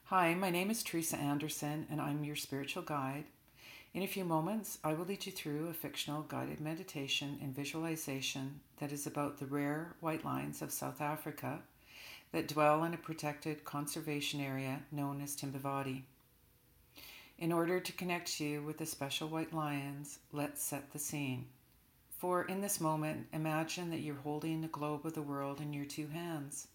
Hi, my name is Teresa Anderson, and I'm your spiritual guide. In a few moments, I will lead you through a fictional guided meditation and visualization that is about the rare white lions of South Africa that dwell in a protected conservation area known as Timbavati. In order to connect you with the special white lions, let's set the scene. For in this moment, imagine that you're holding the globe of the world in your two hands.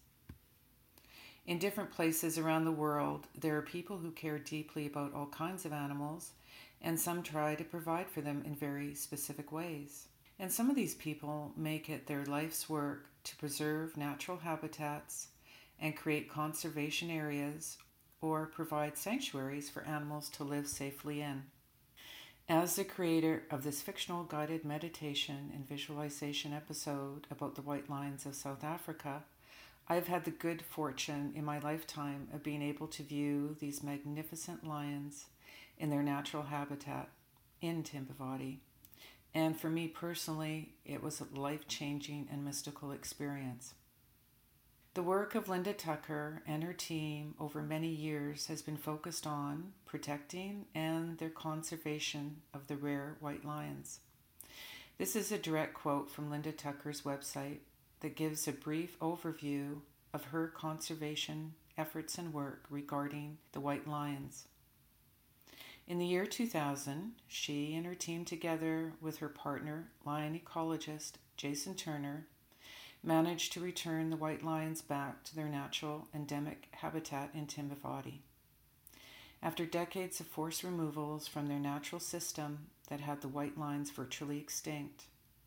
In different places around the world, there are people who care deeply about all kinds of animals, and some try to provide for them in very specific ways. And some of these people make it their life's work to preserve natural habitats and create conservation areas or provide sanctuaries for animals to live safely in. As the creator of this fictional guided meditation and visualization episode about the white lions of South Africa, I've had the good fortune in my lifetime of being able to view these magnificent lions in their natural habitat in Timbavati. And for me personally, it was a life-changing and mystical experience. The work of Linda Tucker and her team over many years has been focused on protecting and their conservation of the rare white lions. This is a direct quote from Linda Tucker's website that gives a brief overview of her conservation efforts and work regarding the white lions. In the year 2000, she and her team, together with her partner, lion ecologist Jason Turner, managed to return the white lions back to their natural endemic habitat in Timbavati. After decades of forced removals from their natural system that had the white lions virtually extinct,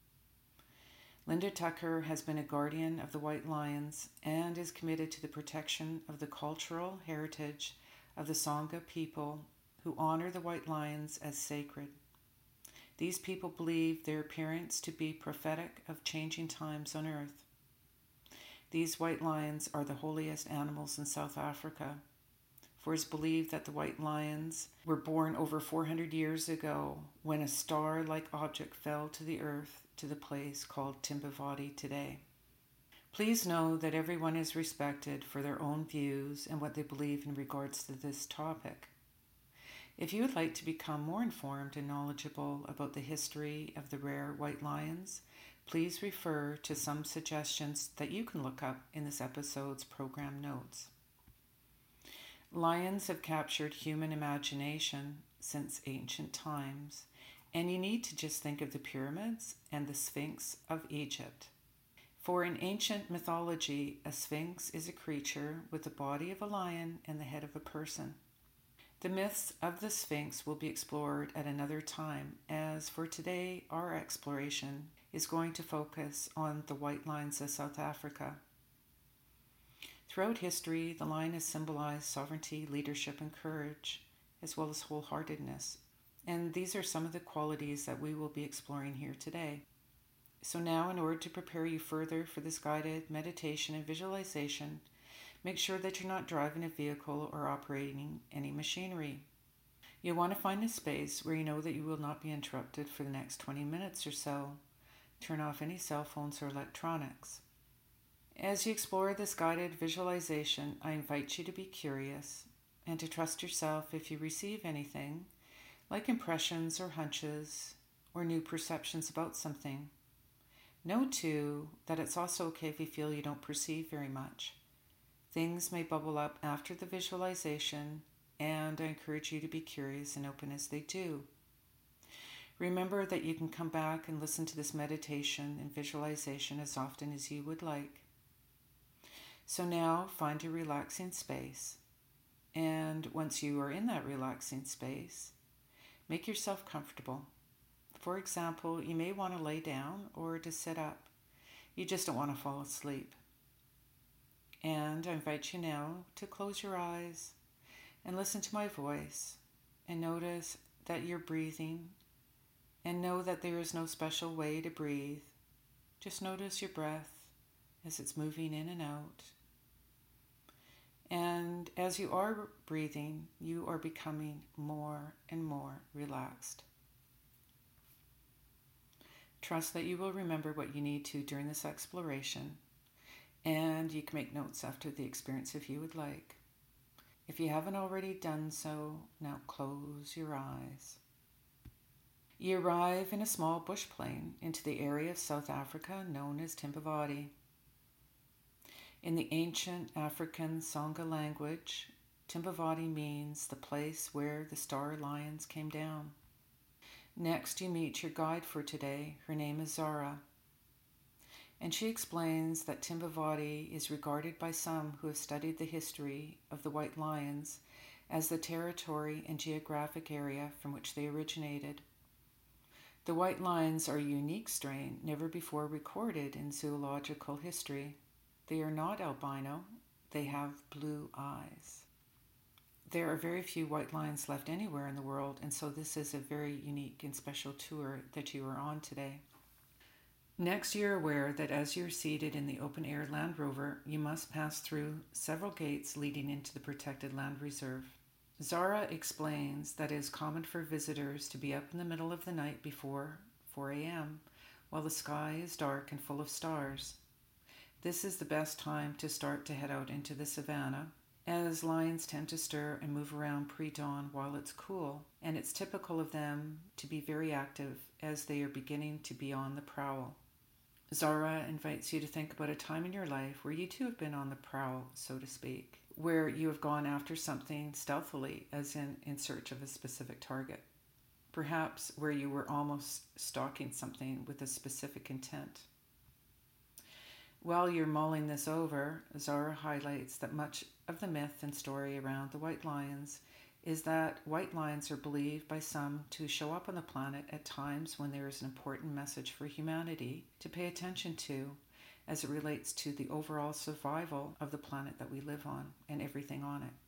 Linda Tucker has been a guardian of the white lions and is committed to the protection of the cultural heritage of the Sangha people who honor the white lions as sacred. These people believe their appearance to be prophetic of changing times on earth. These white lions are the holiest animals in South Africa, for it is believed that the white lions were born over 400 years ago when a star-like object fell to the earth to the place called Timbavati today. Please know that everyone is respected for their own views and what they believe in regards to this topic. If you would like to become more informed and knowledgeable about the history of the rare white lions, please refer to some suggestions that you can look up in this episode's program notes. Lions have captured human imagination since ancient times, and you need to just think of the pyramids and the Sphinx of Egypt. For in ancient mythology, a sphinx is a creature with the body of a lion and the head of a person. The myths of the Sphinx will be explored at another time, as for today, our exploration is going to focus on the white lions of South Africa. Throughout history, the lion has symbolized sovereignty, leadership, and courage, as well as wholeheartedness. And these are some of the qualities that we will be exploring here today. So now, in order to prepare you further for this guided meditation and visualization, make sure that you're not driving a vehicle or operating any machinery. You'll want to find a space where you know that you will not be interrupted for the next 20 minutes or so. Turn off any cell phones or electronics. As you explore this guided visualization, I invite you to be curious and to trust yourself if you receive anything, like impressions or hunches or new perceptions about something. Know too that it's also okay if you feel you don't perceive very much. Things may bubble up after the visualization, and I encourage you to be curious and open as they do. Remember that you can come back and listen to this meditation and visualization as often as you would like. So now find a relaxing space, and once you are in that relaxing space, make yourself comfortable. For example, you may want to lay down or to sit up. You just don't want to fall asleep. And I invite you now to close your eyes and listen to my voice and notice that you're breathing, and know that there is no special way to breathe. Just notice your breath as it's moving in and out. And as you are breathing, you are becoming more and more relaxed. Trust that you will remember what you need to during this exploration, and you can make notes after the experience if you would like. If you haven't already done so, now close your eyes. You arrive in a small bush plain into the area of South Africa known as Timbavati. In the ancient African Songa language, Timbavati means the place where the star lions came down. Next, you meet your guide for today. Her name is Zara. And she explains that Timbavati is regarded by some who have studied the history of the white lions as the territory and geographic area from which they originated. The white lions are a unique strain never before recorded in zoological history. They are not albino, they have blue eyes. There are very few white lions left anywhere in the world, and so this is a very unique and special tour that you are on today. Next, you're aware that as you're seated in the open-air Land Rover, you must pass through several gates leading into the protected land reserve. Zara explains that it is common for visitors to be up in the middle of the night before 4 a.m. while the sky is dark and full of stars. This is the best time to start to head out into the savannah, as lions tend to stir and move around pre-dawn while it's cool, and it's typical of them to be very active as they are beginning to be on the prowl. Zara invites you to think about a time in your life where you too have been on the prowl, so to speak, where you have gone after something stealthily, as in search of a specific target. Perhaps where you were almost stalking something with a specific intent. While you're mulling this over, Zara highlights that much of the myth and story around the white lions is that white lions are believed by some to show up on the planet at times when there is an important message for humanity to pay attention to as it relates to the overall survival of the planet that we live on and everything on it.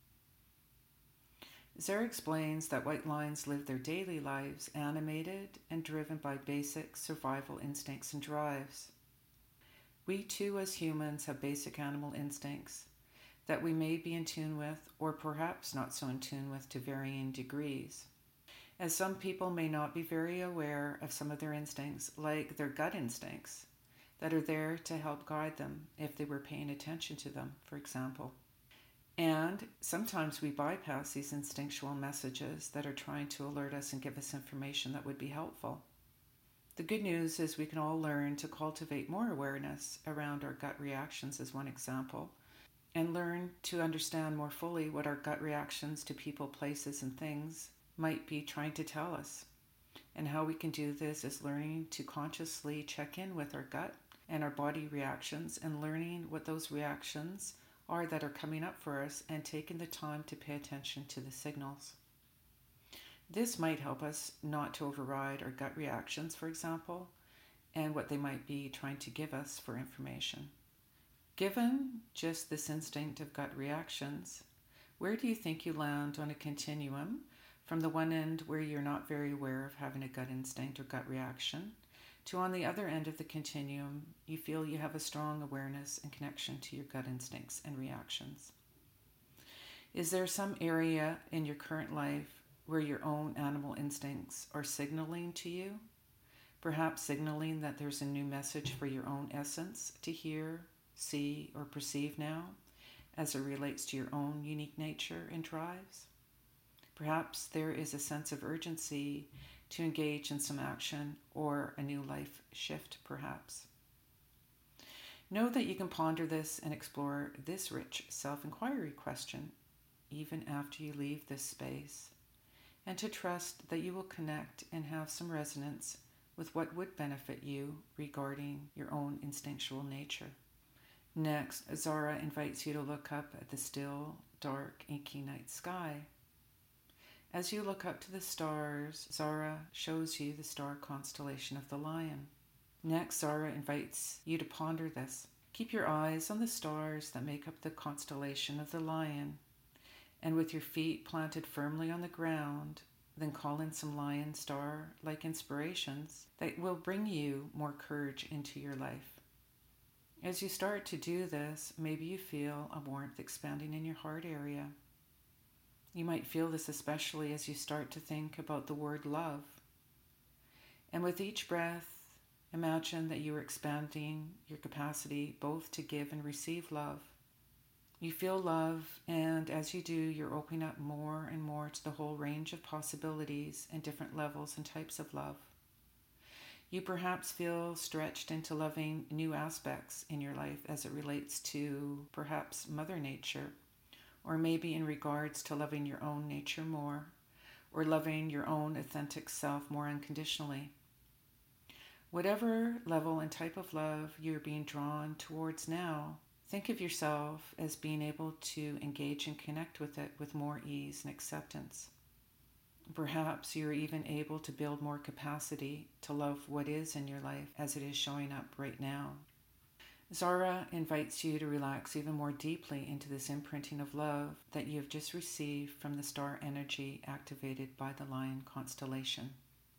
Zara explains that white lions live their daily lives animated and driven by basic survival instincts and drives. We too as humans have basic animal instincts that we may be in tune with, or perhaps not so in tune with to varying degrees. As some people may not be very aware of some of their instincts, like their gut instincts, that are there to help guide them if they were paying attention to them, for example. And sometimes we bypass these instinctual messages that are trying to alert us and give us information that would be helpful. The good news is we can all learn to cultivate more awareness around our gut reactions as one example, and learn to understand more fully what our gut reactions to people, places, and things might be trying to tell us. And how we can do this is learning to consciously check in with our gut and our body reactions and learning what those reactions are that are coming up for us and taking the time to pay attention to the signals. This might help us not to override our gut reactions, for example, and what they might be trying to give us for information. Given just this instinct of gut reactions, where do you think you land on a continuum from the one end where you're not very aware of having a gut instinct or gut reaction, to on the other end of the continuum, you feel you have a strong awareness and connection to your gut instincts and reactions? Is there some area in your current life where your own animal instincts are signaling to you? Perhaps signaling that there's a new message for your own essence to hear, see, or perceive now as it relates to your own unique nature and drives? Perhaps there is a sense of urgency to engage in some action or a new life shift, perhaps. Know that you can ponder this and explore this rich self-inquiry question even after you leave this space, and to trust that you will connect and have some resonance with what would benefit you regarding your own instinctual nature. Next, Zara invites you to look up at the still, dark, inky night sky. As you look up to the stars, Zara shows you the star constellation of the Lion. Next, Zara invites you to ponder this. Keep your eyes on the stars that make up the constellation of the Lion, and with your feet planted firmly on the ground, then call in some lion star-like inspirations that will bring you more courage into your life. As you start to do this, maybe you feel a warmth expanding in your heart area. You might feel this especially as you start to think about the word love. And with each breath, imagine that you are expanding your capacity both to give and receive love. You feel love, and as you do, you're opening up more and more to the whole range of possibilities and different levels and types of love. You perhaps feel stretched into loving new aspects in your life as it relates to perhaps Mother Nature, or maybe in regards to loving your own nature more, or loving your own authentic self more unconditionally. Whatever level and type of love you're being drawn towards now, think of yourself as being able to engage and connect with it with more ease and acceptance. Perhaps you're even able to build more capacity to love what is in your life as it is showing up right now. Zara invites you to relax even more deeply into this imprinting of love that you have just received from the star energy activated by the Lion constellation.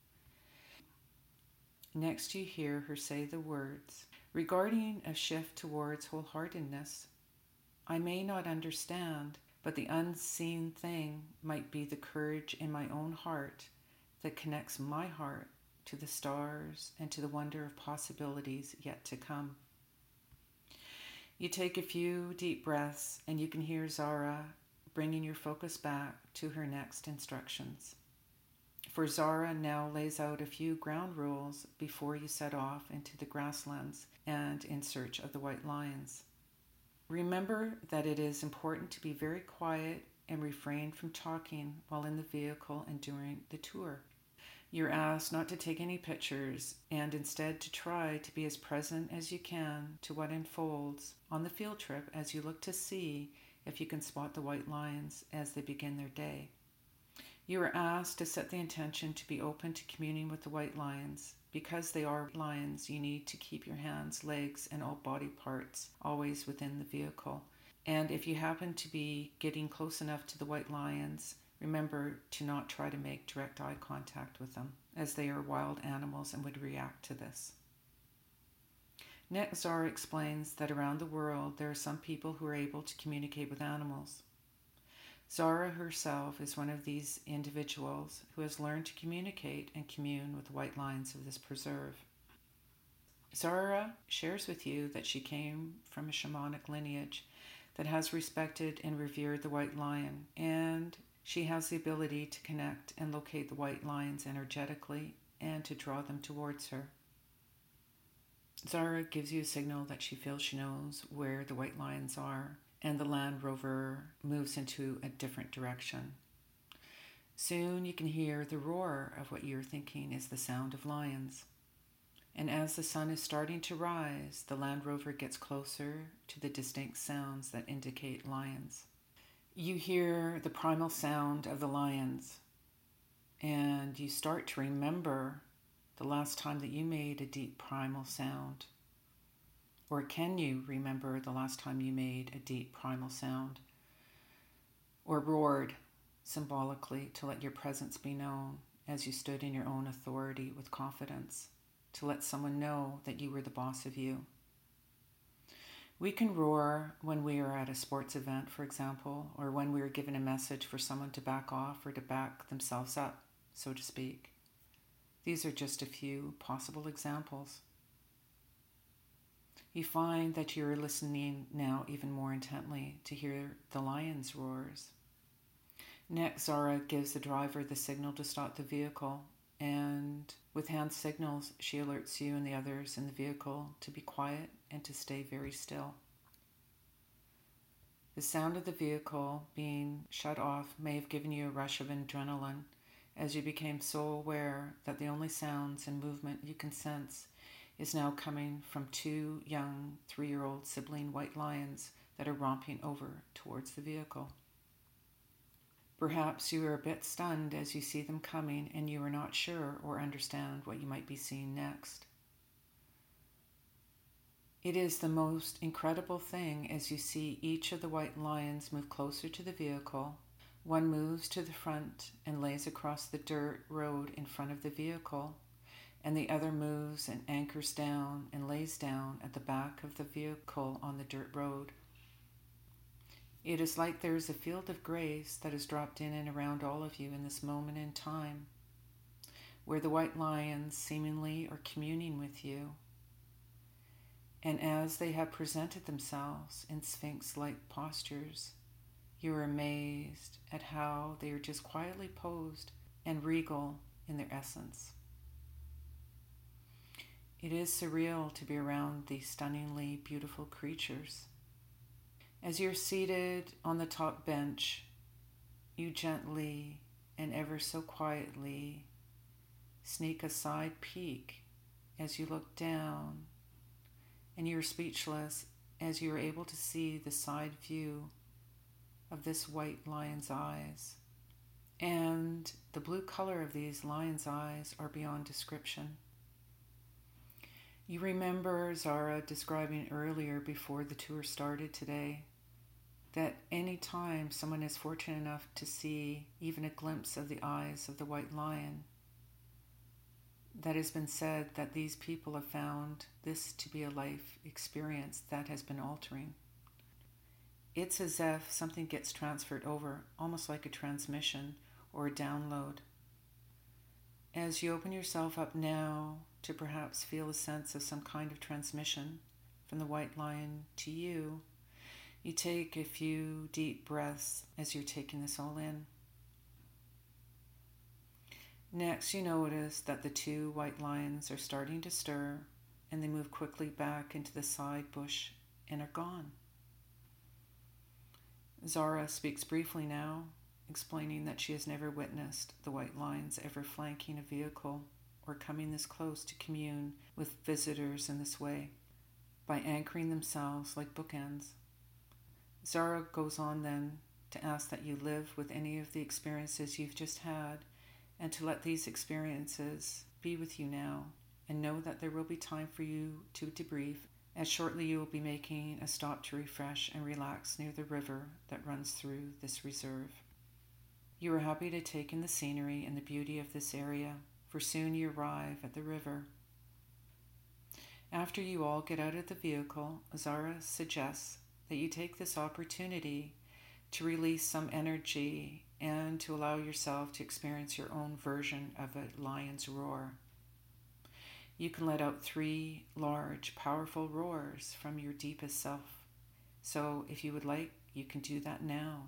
Next, you hear her say the words, regarding a shift towards wholeheartedness. I may not understand, but the unseen thing might be the courage in my own heart that connects my heart to the stars and to the wonder of possibilities yet to come. You take a few deep breaths and you can hear Zara bringing your focus back to her next instructions. For Zara now lays out a few ground rules before you set off into the grasslands and in search of the white lions. Remember that it is important to be very quiet and refrain from talking while in the vehicle and during the tour. You're asked not to take any pictures and instead to try to be as present as you can to what unfolds on the field trip as you look to see if you can spot the white lions as they begin their day. You are asked to set the intention to be open to communing with the white lions. Because they are lions, you need to keep your hands, legs, and all body parts always within the vehicle. And if you happen to be getting close enough to the white lions, remember to not try to make direct eye contact with them, as they are wild animals and would react to this. Next, Zara explains that around the world there are some people who are able to communicate with animals. Zara herself is one of these individuals who has learned to communicate and commune with the white lions of this preserve. Zara shares with you that she came from a shamanic lineage that has respected and revered the white lion, and she has the ability to connect and locate the white lions energetically and to draw them towards her. Zara gives you a signal that she feels she knows where the white lions are, and the Land Rover moves into a different direction. Soon you can hear the roar of what you're thinking is the sound of lions. And as the sun is starting to rise, the Land Rover gets closer to the distinct sounds that indicate lions. You hear the primal sound of the lions, and you start to remember the last time that you made a deep primal sound. Or can you remember the last time you made a deep primal sound? Or roared symbolically to let your presence be known as you stood in your own authority with confidence, to let someone know that you were the boss of you. We can roar when we are at a sports event, for example, or when we are given a message for someone to back off or to back themselves up, so to speak. These are just a few possible examples. You find that you're listening now even more intently to hear the lion's roars. Next, Zara gives the driver the signal to stop the vehicle, and with hand signals, she alerts you and the others in the vehicle to be quiet and to stay very still. The sound of the vehicle being shut off may have given you a rush of adrenaline as you became so aware that the only sounds and movement you can sense is now coming from two young 3-year-old sibling white lions that are romping over towards the vehicle. Perhaps you are a bit stunned as you see them coming and you are not sure or understand what you might be seeing next. It is the most incredible thing as you see each of the white lions move closer to the vehicle. One moves to the front and lays across the dirt road in front of the vehicle, and the other moves and anchors down and lays down at the back of the vehicle on the dirt road. It is like there is a field of grace that has dropped in and around all of you in this moment in time, where the white lions seemingly are communing with you. And as they have presented themselves in sphinx-like postures, you are amazed at how they are just quietly posed and regal in their essence. It is surreal to be around these stunningly beautiful creatures. As you're seated on the top bench, you gently and ever so quietly sneak a side peek as you look down, and you're speechless as you're able to see the side view of this white lion's eyes. And the blue color of these lion's eyes are beyond description. You remember Zara describing earlier before the tour started today that any time someone is fortunate enough to see even a glimpse of the eyes of the white lion, that has been said that these people have found this to be a life experience that has been altering. It's as if something gets transferred over, almost like a transmission or a download. As you open yourself up now to perhaps feel a sense of some kind of transmission from the white lion to you, you take a few deep breaths as you're taking this all in. Next, you notice that the two white lions are starting to stir, and they move quickly back into the side bush and are gone. Zara speaks briefly now, explaining that she has never witnessed the white lions ever flanking a vehicle or coming this close to commune with visitors in this way, by anchoring themselves like bookends. Zara goes on then to ask that you live with any of the experiences you've just had, and to let these experiences be with you now, and know that there will be time for you to debrief, as shortly you will be making a stop to refresh and relax near the river that runs through this reserve. You are happy to take in the scenery and the beauty of this area, for soon you arrive at the river. After you all get out of the vehicle, Zara suggests that you take this opportunity to release some energy and to allow yourself to experience your own version of a lion's roar. You can let out 3 large, powerful roars from your deepest self. So if you would like, you can do that now.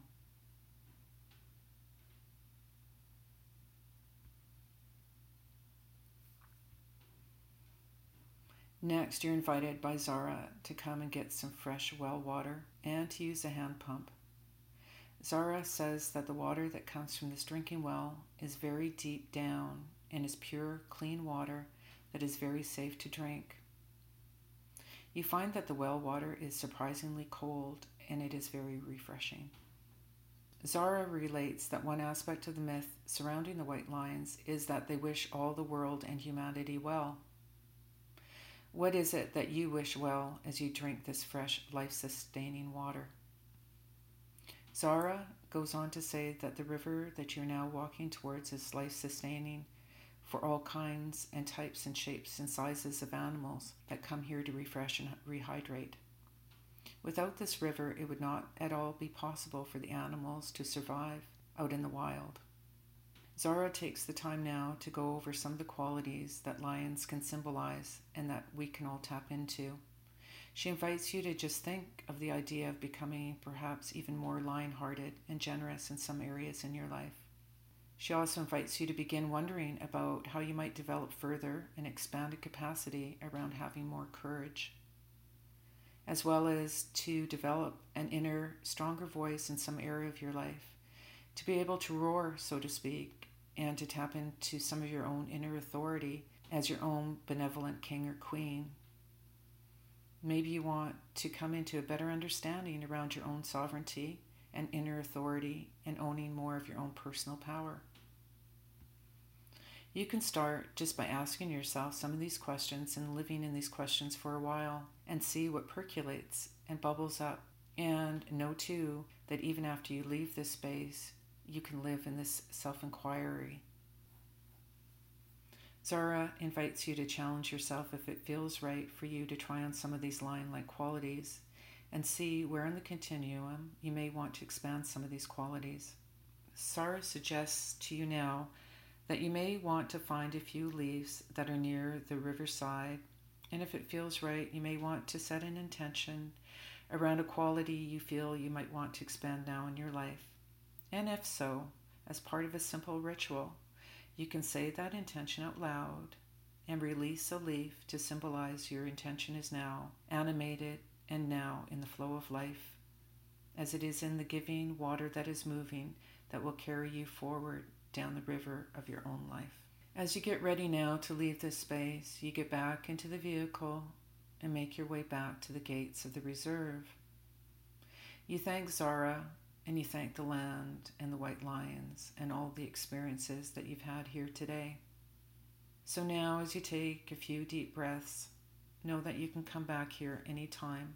Next, you're invited by Zara to come and get some fresh well water and to use a hand pump. Zara says that the water that comes from this drinking well is very deep down and is pure, clean water that is very safe to drink. You find that the well water is surprisingly cold and it is very refreshing. Zara relates that one aspect of the myth surrounding the white lions is that they wish all the world and humanity well. What is it that you wish well as you drink this fresh, life-sustaining water? Zara goes on to say that the river that you're now walking towards is life-sustaining for all kinds and types and shapes and sizes of animals that come here to refresh and rehydrate. Without this river, it would not at all be possible for the animals to survive out in the wild. Zara takes the time now to go over some of the qualities that lions can symbolize and that we can all tap into. She invites you to just think of the idea of becoming perhaps even more lion-hearted and generous in some areas in your life. She also invites you to begin wondering about how you might develop further an expanded capacity around having more courage, as well as to develop an inner, stronger voice in some area of your life, to be able to roar, so to speak, and to tap into some of your own inner authority as your own benevolent king or queen. Maybe you want to come into a better understanding around your own sovereignty and inner authority and owning more of your own personal power. You can start just by asking yourself some of these questions and living in these questions for a while and see what percolates and bubbles up. And know too that even after you leave this space, you can live in this self-inquiry. Zara invites you to challenge yourself if it feels right for you to try on some of these lion-like qualities and see where in the continuum you may want to expand some of these qualities. Zara suggests to you now that you may want to find a few leaves that are near the riverside And if it feels right, you may want to set an intention around a quality you feel you might want to expand now in your life. And if so, as part of a simple ritual, you can say that intention out loud and release a leaf to symbolize your intention is now animated and now in the flow of life, as it is in the giving water that is moving that will carry you forward down the river of your own life. As you get ready now to leave this space, you get back into the vehicle and make your way back to the gates of the reserve. You thank Zara and you thank the land and the white lions and all the experiences that you've had here today. So now as you take a few deep breaths, know that you can come back here anytime.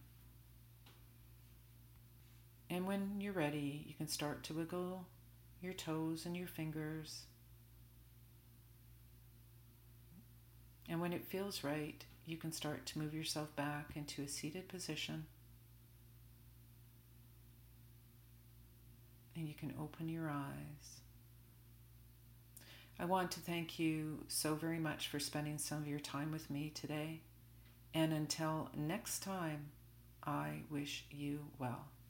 And when you're ready, you can start to wiggle your toes and your fingers. And when it feels right, you can start to move yourself back into a seated position. And you can open your eyes. I want to thank you so very much for spending some of your time with me today. And until next time, I wish you well.